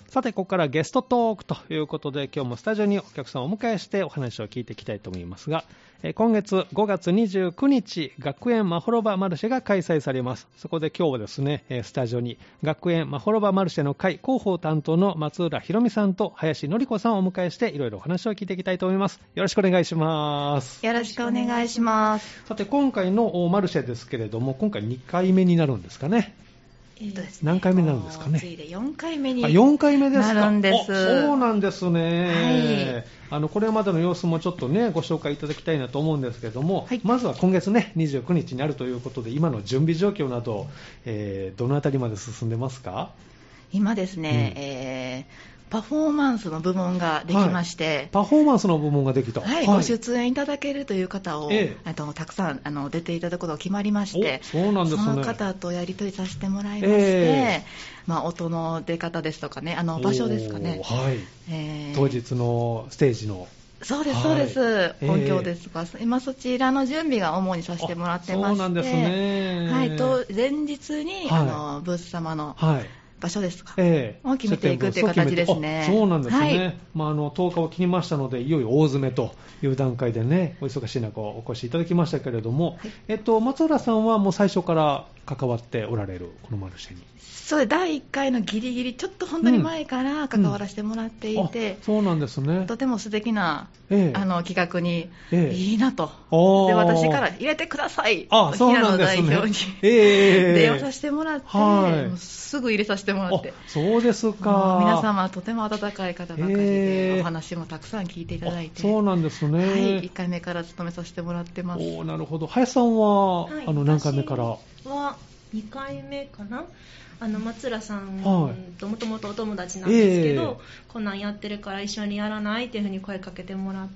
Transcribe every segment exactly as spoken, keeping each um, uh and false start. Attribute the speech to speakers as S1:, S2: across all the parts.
S1: さてここからゲストトークということで、今日もスタジオにお客さんをお迎えしてお話を聞いていきたいと思いますが、えー、今月ごがつにじゅうくにち学園まほろばマルシェが開催されます。そこで今日はですね、スタジオに学園まほろばマルシェの会広報担当の松浦ひろみさんと林典子さんをお迎えしていろいろお話を聞いていきたいと思います。よろしくお願いします。
S2: よろしくお願いします。
S1: さて今回のマルシェですけれども、今回にかいめになるんですかね。
S2: えーとですね、
S1: 何回目になるんですかね。
S2: ついでよんかいめに
S1: あ、よんかいめですか。
S2: なるんです。
S1: そうなんですね、
S2: はい、
S1: あのこれまでの様子もちょっとねご紹介いただきたいなと思うんですけれども、はい、まずは今月ねにじゅうくにちになるということで、今の準備状況など、えー、どのあたりまで進んでますか。
S2: 今ですね、うん、えーパフォーマンスの部門ができまして、はい、
S1: パフォーマンスの部門ができた、
S2: はいはい、ご出演いただけるという方を、ええ、とたくさんあの出ていただくことが決まりまして、
S1: そうなんですね、
S2: その方とやり取りさせてもらいまして、えーまあ、音の出方ですとかね、あの場所ですかね、
S1: はい、えー、当日のステージの、
S2: そうですそうです、はい、音響ですが、えー、今そちらの準備が主にさせてもらってまして、そうなんですね、はい、と前日に、はい、あのブース様の、はい、場所ですか、えー、を決めていくという形ですね。
S1: そうなんですね、はい、まあ、あのとおかを切りましたので、いよいよ大詰めという段階でね、お忙しい中お越しいただきましたけれども、はい、えっと、松浦さんはもう最初から関わっておられるこのマルシェに。
S2: そうだいいっかいのギリギリちょっと本当に前から関わらせてもらっていて、うんうん、
S1: そうなんですね、
S2: とても素敵な、
S1: ええ、
S2: あの企画に、ええ、いいなと、
S1: で
S2: 私から入れてください、
S1: あ、そう
S2: 平野
S1: なんですね、
S2: 代表に、
S1: ええ、
S2: 電話させてもらって、はい、もうすぐ入れさせてもらって、
S1: そうですか、
S2: 皆様とても温かい方ばかりで、ええ、お話もたくさん聞いていただいて、
S1: そうなんですね、はい、
S2: いっかいめから務めさせてもらってます。
S1: お、なるほど。林さんは、はい、あの何回目から。
S3: はにかいめかな。あの松浦さんともともとお友達なんですけど、はい、えー、こんなんやってるから一緒にやらないっていう風に声かけてもらって、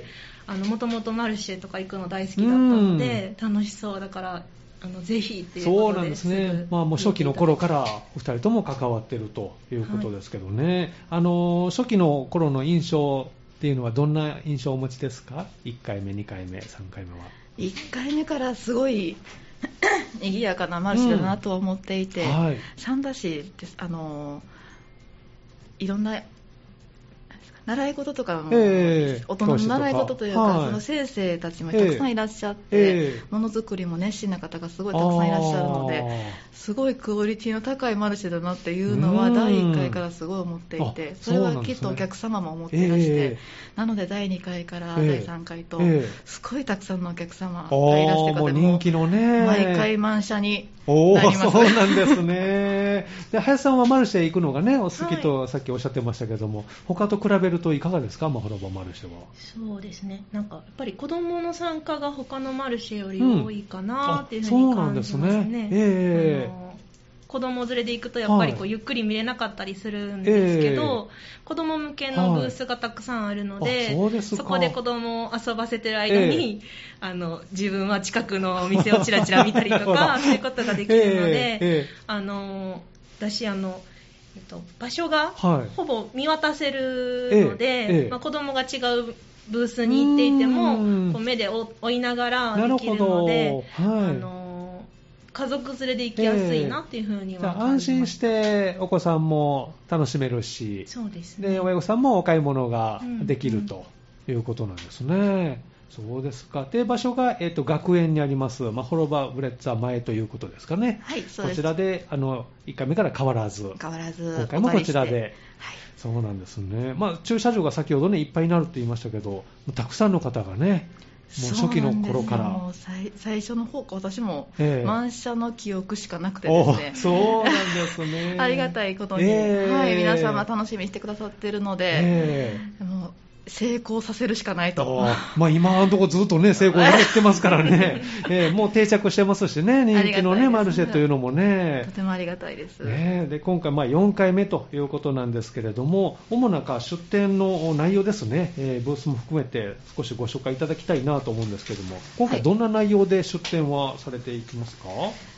S3: もともとマルシェとか行くの大好きだったので、楽しそうだからあのぜひっていうことで。
S1: そうなんですね、まあ、もう初期の頃からお二人とも関わっているということですけどね、はい、あの初期の頃の印象っていうのはどんな印象をお持ちですか。いっかいめ、にかいめ、さんかいめは。
S2: いっかいめからすごい賑やかなマルシェだなと思っていて、うん、はい、三田市ってあのいろんな習い事とかも、えー、大人の習い事というか、はい、その先生たちもたくさんいらっしゃって、えー、ものづくりも熱心な方がすごいたくさんいらっしゃるので、すごいクオリティの高いマルシェだなっていうのはだいいっかいからすごい思っていて、それはきっとお客様も思っていらして、えー、なのでだいにかいからだいさんかいと、えー、すごいたくさんのお客様がいらして方で、も
S1: 人気のね、
S2: 毎回満車に
S1: お
S2: なります。
S1: そうなんですね。で、林さんはマルシェ行くのがねお好きとさっきおっしゃってましたけども、はい、他と比べるといかがですか、まほろばマルシェは。
S3: そうですね、なんかやっぱり子どもの参加が他のマルシェより多いかなっていうふうに感じますね。うん、そうなんですね、えー、あの子供連れで行くとやっぱりこうゆっくり見れなかったりするんですけど、はい、えー、子供向けのブースがたくさんあるので、はい、 そうですか。そこで子供を遊ばせてる間に、えー、あの自分は近くのお店をちらちら見たりとかそういうことができるので、えーえー、あの私あのえっと、場所がほぼ見渡せるので、はい、えええまあ、子供が違うブースに行っていてもこう目で追いながらできるので、はい、あの家族連れで行きやすいなっていうふうには感じます。
S1: じゃあ安心してお子さんも楽しめるし、
S3: そうですね、
S1: で親御さんもお買い物ができるということなんですね。うんうん、そうですか。で場所が、えー、と学園にありますまほろばブレッツァ前ということですかね。
S2: はい、そうです。
S1: こちらであのいっかいめから変わらず
S2: 変わらず
S1: 今回もこちらで、はい、そうなんですね。まあ、駐車場が先ほどねいっぱいになるって言いましたけど、たくさんの方がねもう初期の頃から、
S2: もう 最, 最初の方か私も満車の記憶しかなくてですね、
S1: えー、そうなんですね
S2: ありがたいことに、えーはい、皆様楽しみにしてくださっているので、えー、もう成功させるしかないと。
S1: まあ、今のところずっとね成功されてますからね、えー、もう定着してますしね、人気のねマルシェというのもね
S2: とてもありがたいです、
S1: ね、で今回まあよんかいめということなんですけれども、主な出店の内容ですね、えー、ブースも含めて少しご紹介いただきたいなと思うんですけれども、今回どんな内容で出店はされていきますか？
S2: はい、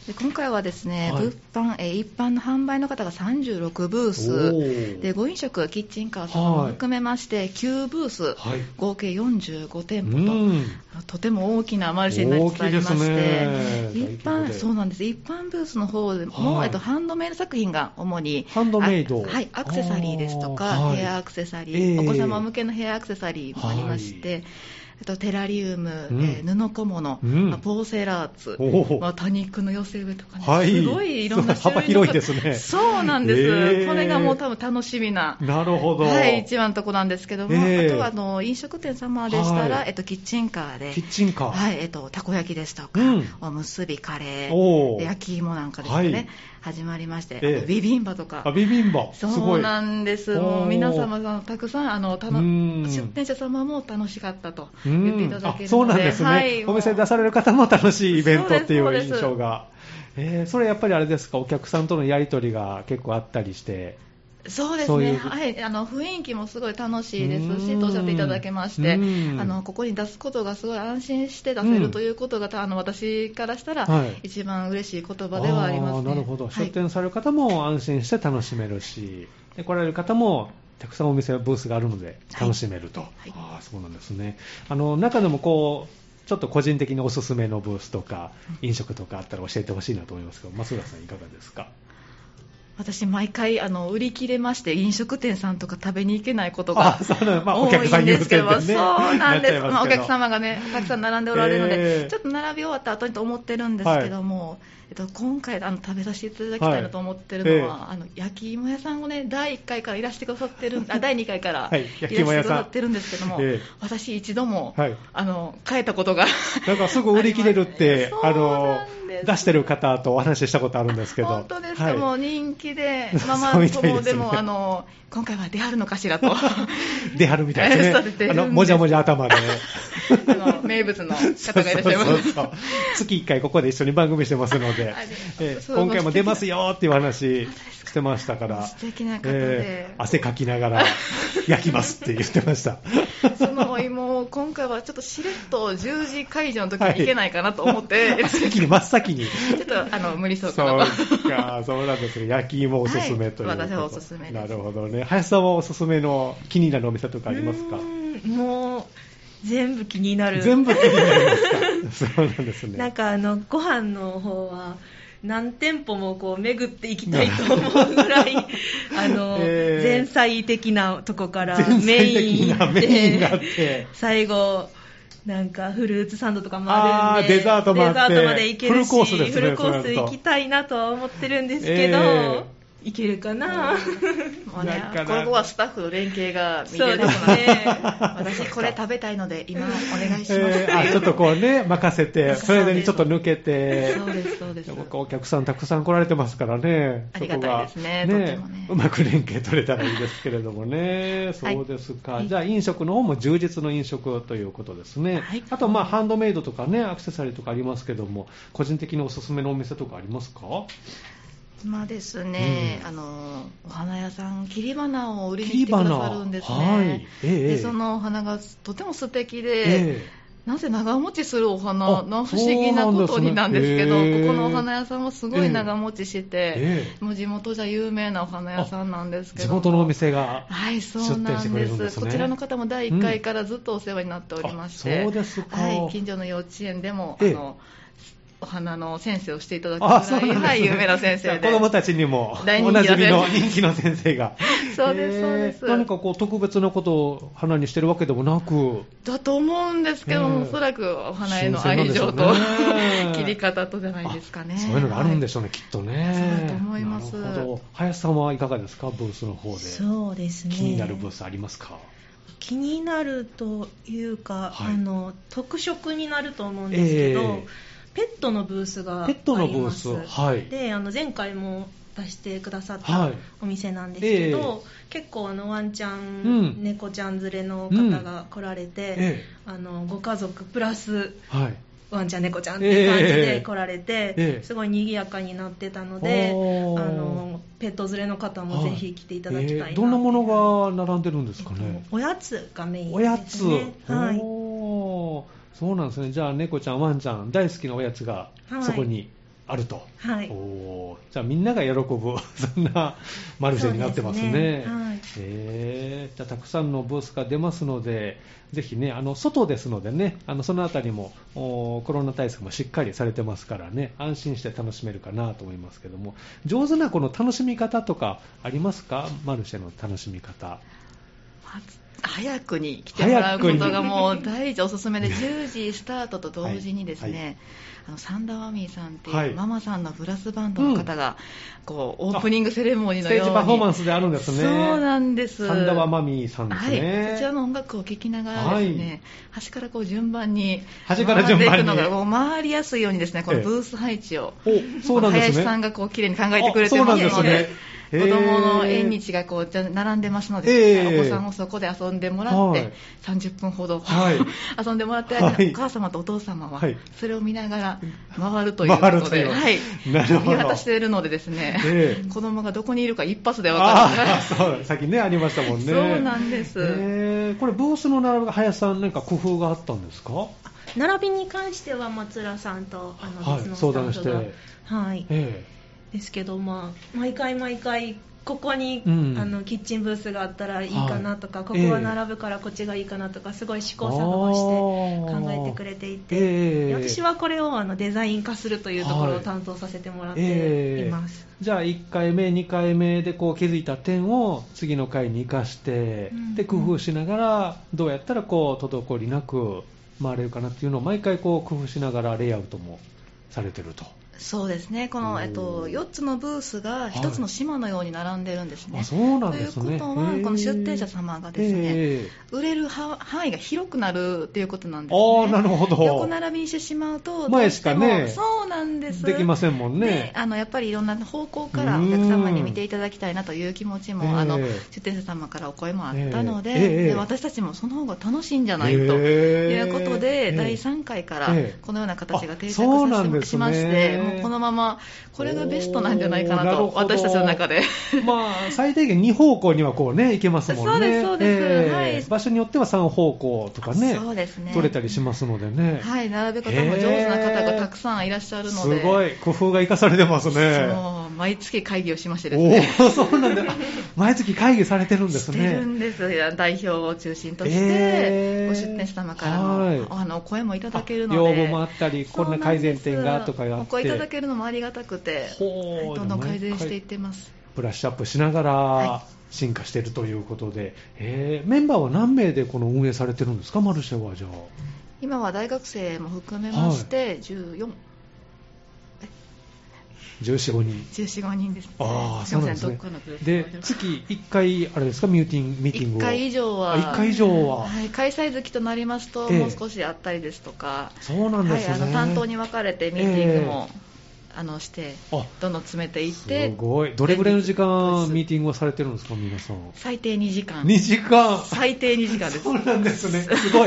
S2: で今回はですね、はい、物販、えー、一般の販売の方がさんじゅうろくブースで、ご飲食キッチンカーさんも含めましてきゅうブース、はい、合計よんじゅうごてんぽと、うん、とても大きなマルシェになりつつありまして、ね、一般そうなんです一般ブースの方でも、はい、えっと、ハンドメイド作品が主に
S1: ハンドメイド、
S2: はい、アクセサリーですとか、はい、ヘアアクセサリー、えー、お子様向けのヘアアクセサリーもありまして、はい、とテラリウム、うん、えー、布小物、うん、ポーセラーツ、まあ、多肉の寄せ植えとかね、はい、すごいいろんな種類の
S1: 幅広いですね。
S2: そうなんです、えー、これがもう多分楽しみな、
S1: なるほど、
S2: はい、一番のところなんですけども、えー、あとはあの飲食店様でしたら、はい、えっと、キッチンカーで
S1: キッチンカー、
S2: はい、えっと、たこ焼きですとか、うん、おむすび、カレー、焼き芋なんかですね、はい、始まりまして、えー、あとビビンバとか、
S1: あビビンバ
S2: そうなんです、もう皆様がたくさんあのたの出店者様も楽しかったと言っていただけるので、
S1: そうなんですね、はい、お店で出される方も楽しいイベントっていう印象が、えー、それやっぱりあれですか、お客さんとのやり取りが結構あったりして。
S2: そうですね、はい、あの雰囲気もすごい楽しいですしとおっしゃっていただけまして、あのここに出すことがすごい安心して出せるということが、あの私からしたら一番嬉しい言葉ではありますね。
S1: なるほど、出店される方も安心して楽しめるし、で来られる方もたくさんお店ブースがあるので楽しめると、はいはい、あそうなんですね。あの中でもこうちょっと個人的におすすめのブースとか飲食とかあったら教えてほしいなと思いますけど、増浦さんいかがですか？
S2: 私毎回あの売り切れまして飲食店さんとか食べに行けないことが多いんですけど、まあ、そうなんです、まあ、お客様がねたくさん並んでおられるので、えー、ちょっと並び終わった後にと思ってるんですけども、はい、えっと、今回あの食べさせていただきたいなと思ってるのは、はい、あの焼き芋屋さんをねだいいっかいからいらしてくださってるあだいにかいからいらしてくださってるんですけども、えー、私一度も、はい、あの変えたことが
S1: なんかすぐ売り切れるってあの出してる方とお話ししたことあるんですけど、
S2: 本当ですか、はい、もう人気でママ友でも、ね、あの今回は出はるのかしらと
S1: 出はるみたいですね、あのもじゃもじゃ頭で
S2: あの名物の方がいらっしゃいます。そうそうそう
S1: 月いっかいここで一緒に番組してますので、えー、今回も出ますよっていう話してましたから、
S2: 素敵な方で、
S1: えー、汗かきながら焼きますって言ってました
S2: そのお芋を今回はちょっとしれっとじゅうじ会場の時に行けないかなと思って、はい、
S1: 先に真っ先に
S2: ちょっとあの無理そうかなと。
S1: そうか、そうなんですね。焼き芋おすすめということ、はい、
S2: 私はおすすめです。
S1: なるほどね。林さんはおすすめの気になるお店とかありますか？う
S3: ーん、もう全部気になる。
S1: 全部気になりますか？そうなんですね。
S3: なんかあのご飯の方は何店舗もこう巡っていきたいと思うぐらいあの、えー、前菜的なとこからメインで最後なんかフルーツサンドとかもあるんで、
S1: デザートもあって
S3: デザートまで行けるし、
S1: フルコースですね、
S3: フルコース行きたいなとは思ってるんですけど、えーいけるかな、
S2: もうね、ここはスタッフの連携が見れるので、私これ食べたいので今お願いします、え
S1: ー、あちょっとこうね任せて、それにちょっと抜けて、
S2: そうですそうです、
S1: お客さんたくさん来られてますからね、
S2: ありがたいですね、
S1: そこがね、
S2: とてもね
S1: うまく連携取れたらいいですけれどもね、そうですか、はい、じゃあ飲食の方も充実の飲食ということですね、はい、あとまあハンドメイドとかねアクセサリーとかありますけども、個人的におすすめのお店とかありますか？
S2: 今ですね、うん、あのお花屋さん切り花を売りに来てくださるんですね、はいえー、でそのお花がとても素敵で、えー、なぜ長持ちするお花の不思議なことになんですけど、ねえー、ここのお花屋さんもすごい長持ちして、えー、もう地元じゃ有名なお花屋さんなんですけど、
S1: 地元のお店が
S2: はいそうなんです、こちらの方もだいいっかいからずっとお世話になっておりまして、
S1: うん、そうですか、
S2: はい、近所の幼稚園でも、えー、あのお花の先生をしていただくぐらい、ね、はい、有名な先生で、
S1: 子供たちにもおなじみの人気の先生が
S2: そうですそうです、
S1: 何かこう特別なことを花にしてるわけでもなく
S2: だと思うんですけども、おそらくお花への愛情と、ね、切り方とじゃないですかね。
S1: そういうのがあるんでしょうね、はい、きっとね。
S2: そうだと思います。
S1: なるほど。林さんはいかがですか、ブースの方で。
S3: そうですね、
S1: 気になるブースありますか？
S3: 気になるというか、はい、あの特色になると思うんですけど、えーペットのブースがあります。ペットのブース、はい、であの前回も出してくださったお店なんですけど、はいえー、結構あのワンちゃん、うん、猫ちゃん連れの方が来られて、うんえー、あのご家族プラス、はい、ワンちゃん猫ちゃんっていう感じで来られて、えー、すごい賑やかになってたので、あのペット連れの方もぜひ来ていただきたいな、はいえー、
S1: どんなものが並んでるんですかね？えっと、
S3: おやつがメインですね。
S1: おやつ、はい、おそうなんですね。じゃあ猫ちゃんワンちゃん大好きなおやつがそこにあると。
S3: はい、
S1: おじゃあみんなが喜ぶそんなマルシェになってますね。
S3: そうですね、はい、
S1: えー、じゃあたくさんのブースが出ますので、ぜひね、あの外ですのでね、あのそのあたりもコロナ対策もしっかりされてますからね、安心して楽しめるかなと思いますけども、上手なこの楽しみ方とかありますか？マルシェの楽しみ方。
S2: 早くに来てもらうことがもう第一おすすめで、じゅうじスタートと同時にですね、はいはい、あのサンダーマミーさんっていうママさんのブラスバンドの方が、こうオープニングセレモニーのように
S1: ステージパフォーマンスであるんですね。
S2: そうなんです。
S1: サンダーマミーさんですね、
S2: はい、そちらの音楽を聴きながらですね、はい、端からこう順番に
S1: 端から順番に
S2: 回っていくのがもう回りやすいようにですね、このブース配置を、
S1: ええ、そうなんですね、
S2: 林さんがこう綺麗に考えてくれてますので、子供の縁日がこう並んでますので、えー、お子さんをそこで遊んでもらって、はい、さんじゅっぷんほど、はい、遊んでもらって、はい、お母様とお父様はそれを見ながら回るということで、はい、見渡しているのでですね、えー、子供がどこにいるか一発で分かる。
S1: そうさっきねありましたもんね。
S2: そうなんです、
S1: えー、これブースの並びが林さん何か工夫があったんですか？
S3: 並びに関しては松浦さんとあの別のスタッフが、はい、相談して、はい、えーですけど、まあ、毎回毎回ここに、うん、あのキッチンブースがあったらいいかなとか、はい、ここは並ぶからこっちがいいかなとか、えー、すごい試行錯誤して考えてくれていて、えー、私はこれをあのデザイン化するというところを担当させてもらっています、
S1: はい、えー、じゃあいっかいめにかいめでこう気づいた点を次の回に生かして、うん、で工夫しながらどうやったらこう滞りなく回れるかなっていうのを毎回こう工夫しながらレイアウトもされてると。
S2: そうですね、この、えっと、よっつのブースがひとつの島のように並んでるんですね、はい、
S1: そうなんですね。
S2: ということはこの出店者様がですね、売れる範囲が広くなるということなんですね。
S1: あ、なるほど。
S2: 横並びにしてしまうと
S1: 前しかね、
S2: そうなんです、
S1: できませんもんね。
S2: あのやっぱりいろんな方向からお客様に見ていただきたいなという気持ちも、あの出店者様からお声もあったので、えー、で私たちもその方が楽しいんじゃないということで、えー、だいさんかいからこのような形が定着させてしまして、もうこのままこれがベストなんじゃないかなと、私たちの中で
S1: まあ最低限に方向にはこうね行けますもんね。
S2: そうですそうです、えーはい、
S1: 場所によってはさん方向とかね、
S2: そうですね、
S1: 取れたりしますのでね、
S2: はい、並べ方も上手な方がたくさんいらっしゃるので、
S1: すごい工夫が生かされてますね。
S2: そう、毎月会議をしましてですね。
S1: おそうなんだ毎月会議されてるんですね。
S2: してるんです。代表を中心として、えー、ご出店者様からの、はい、あの声もいただけるので、
S1: 要望もあったり、こんな改善点がとかがあって、
S2: お声いただけるのもありがたくて、はい、どんどん改善していってます。
S1: ブラッシュアップしながら進化しているということで、はい、えー、メンバーは何名でこの運営されてるんですか、マルシェは。じゃあ
S2: 今は大学生も含めまして、はい、じゅうよん、
S1: じゅうよん、ごにん。
S2: じゅうよん、ごにんです、ね。
S1: ああ、そうなんですね。で、月いっかい、あれですか、ミューティング、ミーティングを。
S2: いっかい以上は。
S1: いっかい以上は。
S2: はい、開催月となりますと、えー、もう少しあったりですとか。
S1: そうなんですね。
S2: はい、あの担当に分かれてミーティングも、えー、あのして、どんどん詰めていって。
S1: すごい。どれぐらいの時間、ミーティングをされてるんですか、皆さん。
S2: 最低にじかん。
S1: にじかん。
S2: 最低にじかんです。
S1: そうなんですね。すごい。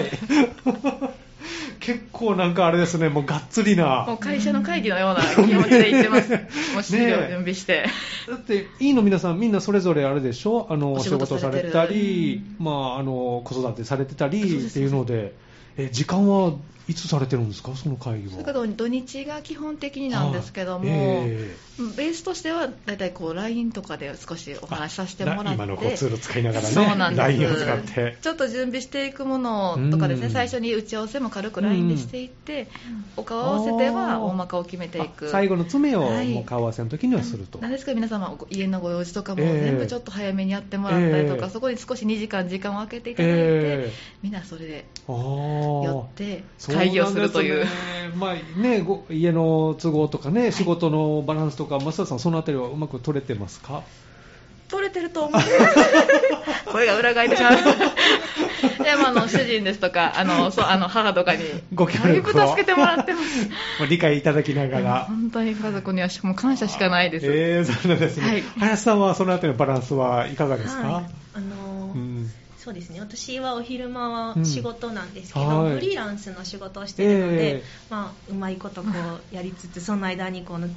S1: 結構なんかあれですね、もうがっつりな、
S2: もう会社の会議のような気持ちで言ってますもう資料準備して、ね、
S1: だっていいの皆さんみんなそれぞれあれでしょ、あのお仕事されたり、まあ、あの子育てされてたりっていうので、え時間はいつされてるんですか、その会議は。
S2: それから土日が基本的になんですけども、えー、ベースとしてはだいたいこう ライン とかで少しお話しさせてもらって、
S1: 今のこうツール使いながらね、
S2: そうなんです、
S1: ライン を使って
S2: ちょっと準備していくものとかですね、最初に打ち合わせも軽く ライン でしていって、お顔合わせでは大まかを決めていく、
S1: 最後の詰めをもう顔合わせの時にはすると、
S2: 何ですか皆様家のご用事とかも全部ちょっと早めにやってもらったりとか、えー、そこに少しにじかん時間を空けていただいて、えー、みんなそれで寄って会議をするという、
S1: まあね、ご家の都合とかね、はい、仕事のバランスとか、増田さんそのあたりはうまく取れてますか。
S2: 取れてると思う声が裏返ってしまうでもあの主人ですとか、あのそうあの母とかに
S1: ご協力を
S2: だいぶ助けてもらってます
S1: 理解いただきながら、
S2: 本当に家族にはもう感謝しかないです。
S1: えー、そうなんですね、はい、林さんはそのあたりのバランスはいかがですか。
S3: はい、あのーうんそうですね、私はお昼間は仕事なんですけど、
S1: うんはい、
S3: フリーランスの仕事をしているので、
S1: えー
S3: まあ、うまいことこうやりつつ、その間にこの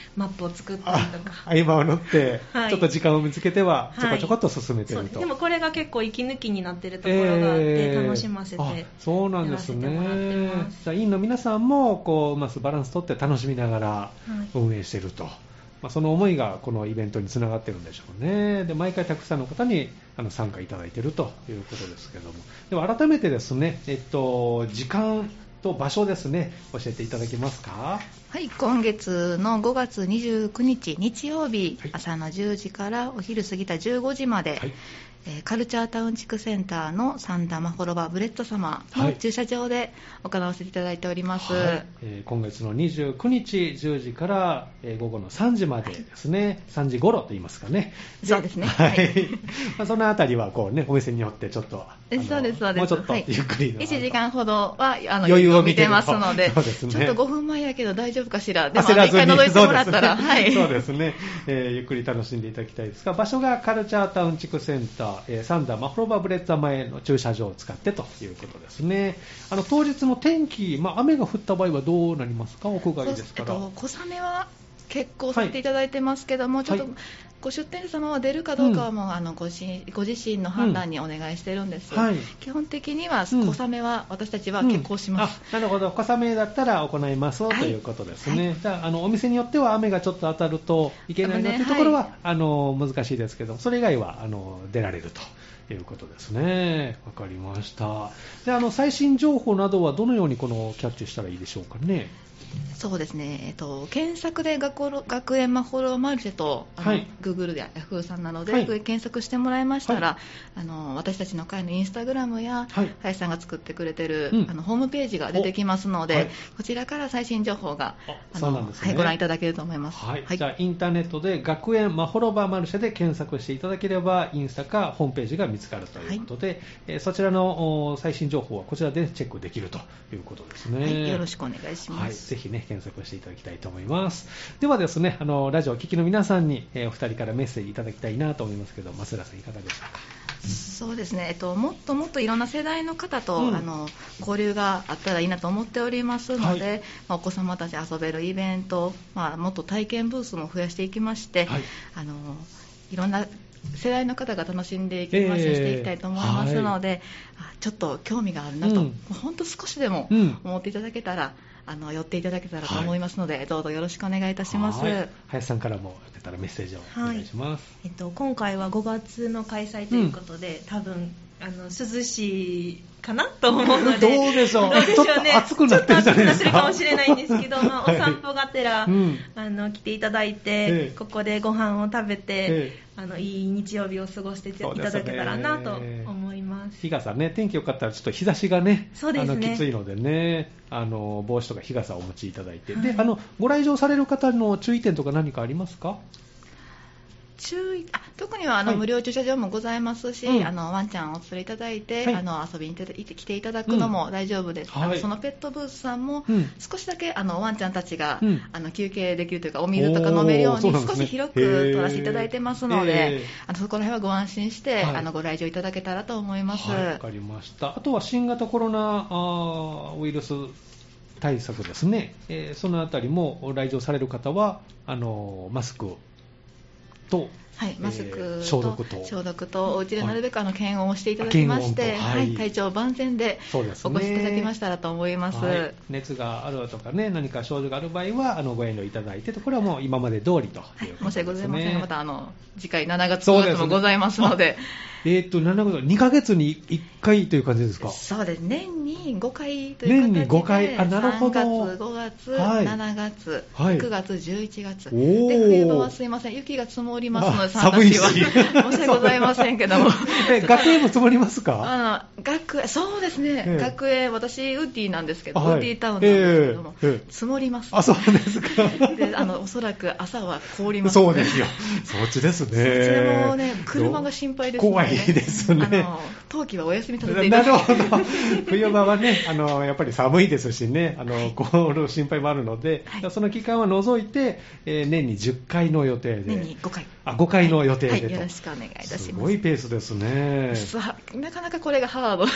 S3: マップを作ったりとか
S1: 合間を縫って、はい、ちょっと時間を見つけてはちょこちょこっと進めてると、
S3: はい、でもこれが結構息抜きになってるところがあって、えー、楽しませてやらせてもらってます。
S1: そうなんですね。じゃあ委員の皆さんもこうまずバランス取って楽しみながら運営していると、はい、まあ、その思いがこのイベントにつながってるんでしょうね。で毎回たくさんの方にあの参加いただいているということですけども、では改めてですね、えっと、時間と場所ですね、教えていただけますか。
S2: はい、今月のごがつにじゅうくにち日曜日、はい、朝のじゅうじからお昼過ぎたじゅうごじまで、はい、えー、カルチャータウン地区センターの三田まほろばブレッド様の駐車場で行わせていただいております、はい、
S1: えー、今月のにじゅうくにちじゅうじから、えー、午後のさんじまでですね、はい、さんじ頃と言いますかね。
S2: そうですね、
S1: はい、まあ、そのあたりはこう、ね、お店によってちょっと
S2: そうですそうです、
S1: もうちょっとゆっくりの、
S2: はい、いちじかんほどはあの
S1: 余裕を見
S2: てますので、
S1: そうですね、
S2: ちょっとごふんまえやけど大丈夫かしら、でも一回覗いてもらったら、
S1: はい、そうですね、えー、ゆっくり楽しんでいただきたいですが、場所がカルチャータウン地区センター、えー、三田まほろばブレッド前の駐車場を使ってということですね。あの当日の天気、まあ、雨が降った場合はどうなりますか。屋外ですから、えっと、
S2: 小雨は結構させていただいてますけども、はい、ちょっと、はい、ご出店者様は出るかどうかはもう、うん、あの ご, しご自身の判断にお願いしてるんです、うん、はい、基本的には小雨は私たちは結構します、
S1: うん、あ、なるほど、小雨だったら行いますということですね、はい、じゃあ、あのお店によっては雨がちょっと当たるといけないなというところは、ね、はい、あの難しいですけど、それ以外はあの出られるということですね。わかりました。で、あの最新情報などはどのようにこのキャッチしたらいいでしょうかね。
S2: そうですね、えっと、検索で 学, 学園まほろマルシェとあの、はい、Google や Yahoo さんなどで、はい、検索してもらいましたら、はい、あの私たちの会のインスタグラムや、はい、林さんが作ってくれてる、うん、あのホームページが出てきますので、はい、こちらから最新情報があの、ね、はい、ご覧いただけると思います、
S1: はいはい、じゃあインターネットで学園まほろばマルシェで検索していただければインスタかホームページが見つかるということで、はい、えー、そちらの最新情報はこちらでチェックできるということですね、
S2: はい、よろしくお願いします、はい、
S1: ぜひね検索していただきたいと思います。ではですね、あのラジオを聴きの皆さんに、えー、お二人からメッセージいただきたいなと思いますけど、増浦さんいかがでしょうか。
S2: そうですね、えっと、もっともっといろんな世代の方と、うん、あの交流があったらいいなと思っておりますので、はい、まあ、お子様たち遊べるイベント、まあ、もっと体験ブースも増やしていきまして、はい、あのいろんな世代の方が楽しんでいきまして、えー、していきたいと思いますので、はい、ちょっと興味があるなと、うん、本当少しでも思っていただけたら、うん、あの寄っていただけたらと思いますので、はい、どうぞよろしくお願いいたします。はい、
S1: 林さんからも出たらメッセージをお願いします。
S3: はい、えっと、今回はごがつの開催ということで、うん、多分あの涼しいかなと思うので、
S1: どうでしょう、どうでしょうね、ちょっと暑くなってるじゃないですか。ちょっと暑くなってるかもしれないんですけど、まあ、お散歩がてら、うん、あの来ていただいて、ええ、ここでご飯を食べて、ええ、あのいい日曜日を過ごしていただけたらなと思います。 日傘ね、天気良かったらちょっと日差しがね、そうですね、あのきついのでね、あの帽子とか日傘をお持ちいただいて、はい、であのご来場される方の注意点とか何かありますか。
S2: 注意あ特にはあの、はい、無料駐車場もございますし、うん、あのワンちゃんをお連れいただいて、はい、あの遊びに来ていただくのも大丈夫です、うん、あのそのペットブースさんも、うん、少しだけあのワンちゃんたちが、うん、あの休憩できるというかお水とか飲めるように少し広く取らせていただいてますので、あのそこら辺はご安心して、はい、あのご来場いただけたらと思います。
S1: はい、わかりました。あとは新型コロナあウイルス対策ですね、えー、そのあたりも来場される方はあのマスクと、
S2: はい、マスクと、えー、
S1: 消毒と
S2: 消毒とお家でなるべくあの検温をしていただきまして、はいはい、体調万全でお越しいただきましたらと思います。はい、
S1: 熱があるとかね、何か症状がある場合はあのご遠慮いただいて、これはもう今まで通りということですね。
S2: はい、申し訳ございませんが、またあの次回しちがつごがつもございますので、
S1: えー、としちがつにかげつにいっかいという感じですか。
S2: そうです、年にごかいという形で、
S1: 年にごかい、あ、なるほど、
S2: さんがつ、ごがつ、はい、しちがつ、はい、くがつ、じゅういちがつ、で冬場はすいません、雪が積もりますので、
S1: 寒いし申
S2: し訳ございませんけども
S1: え学園も積もりますか。
S2: あの学園そうですね、えー、学園、私ウッディなんですけど、はい、ウッディタウンなんですけども、えーえー、積もります。
S1: あ、そうですか。
S2: であのおそらく朝は凍ります、
S1: ね、そうですよ、そっちですね。そ
S2: ちらもね、車が心配ですね。
S1: 怖いですね。あの
S2: 冬季はお休み取っていただいて。
S1: なるほど。冬場はね、あのやっぱり寒いですしね、あの凍る心配もあるので、はい、その期間は除いて、えー、年にじゅっかいの予定で、
S2: 年にごかい、
S1: あごかいの予定で、
S2: はいはい、よろしくお願いいたします。
S1: すごいペースですね。
S2: なかなかこれがハード。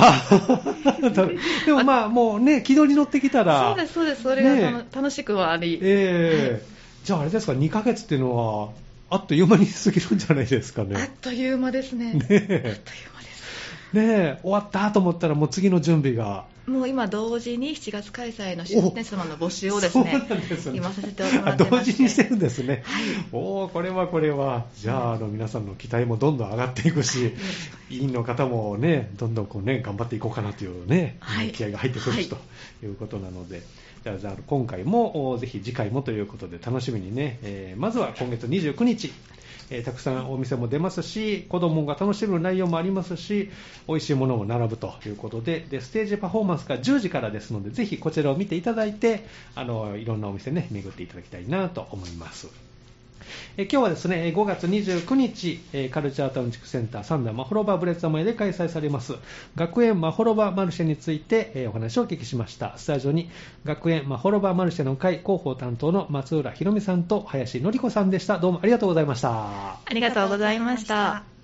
S1: でもまあもうね、軌道に乗ってきたら、
S2: そうですそうです、それが、ね、楽しくはあり、
S1: えーはい、 じゃああれですか、にかげつっていうのはあっという間に過ぎるんじゃないですかね。
S2: あっという間ですね。
S1: ねえ、
S2: あっという間です。
S1: ねえ、終わったと思ったらもう次の準備が。
S2: もう今同時にしちがつ開催の出店様の募集をですね、そうなんですね、今させてもらってまして。
S1: 同時にしてるんですね。
S2: はい、
S1: おー、これはこれは、じゃあ、あの皆さんの期待もどんどん上がっていくし、委員の方もね、どんどんこうね、頑張っていこうかなというね、はい、気合が入ってくるし、はい、ということなので、じゃあ、じゃあ今回もぜひ次回もということで楽しみにね、えー、まずは今月にじゅうくにち、えー、たくさんお店も出ますし、子どもが楽しむ内容もありますし、美味しいものも並ぶということで、でステージパフォーマンスがじゅうじからですので、ぜひこちらを見ていただいて、あのいろんなお店ね、巡っていただきたいなと思います。え今日はですね、ごがつにじゅうくにち、カルチャータウン地区センター三田まほろばブレッツァモエで開催されます学園まほろばマルシェについてお話をお聞きしました。スタジオに学園まほろばマルシェの会広報担当の松浦ひろみさんと林典子さんでした。どうもありがとうございました。
S2: ありがとうございました。